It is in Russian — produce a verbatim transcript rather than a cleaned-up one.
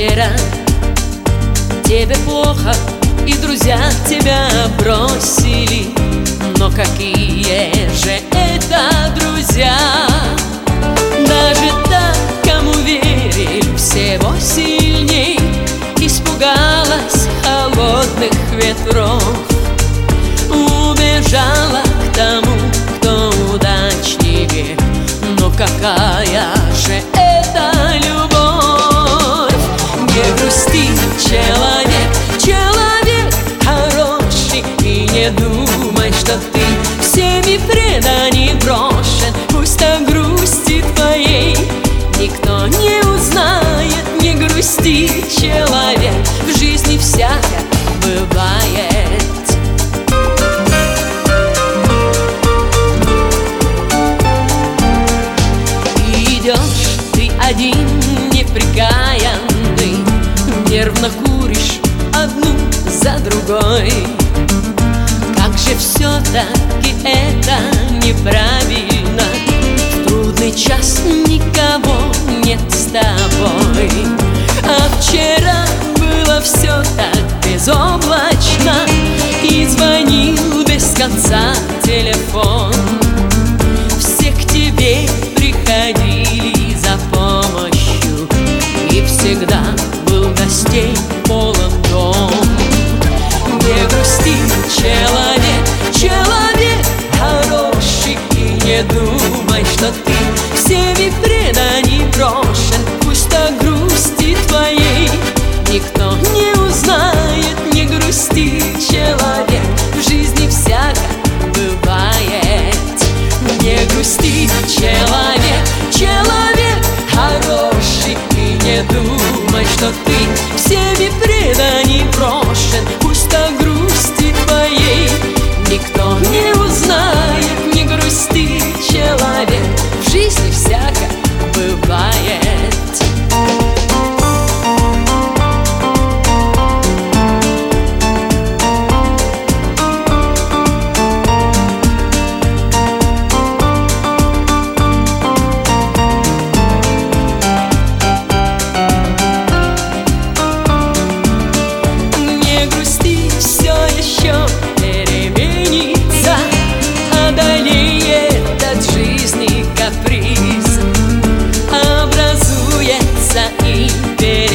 вчера тебе плохо, и друзья тебя бросили. Но какие же это друзья? Даже так, кому верили всего сильней, испугалась холодных ветров, убежала к тому, кто удачнее. Но какая же это любовь? Не грусти, человек, человек хороший, и не думай, что ты всеми предан и брошен. Пусть о грусти твоей никто не узнает. Не грусти, человек, в жизни всяко бывает. Идешь ты один, неприкаянный, нервно куришь одну за другой. Как же все-таки это неправильно, в трудный час никого нет с тобой. А вчера было все так безоблачно, и звонил без конца телефон. Все к тебе приходили за помощью, и всегда был гостей полон дом. Не грусти, человек, человек хороший, и не думай, что ты всеми предан и брошен. Пусть о грусти твоей никто не узнает. Не грусти, человек, в жизни всяко бывает. Не грусти, человек, человек хороший, и не думай, что ты всеми предан и брошен. Пусть о грусти твоей никто не узнает. Не грусти, человек, в жизни всяко бывает. Образуется и переменится.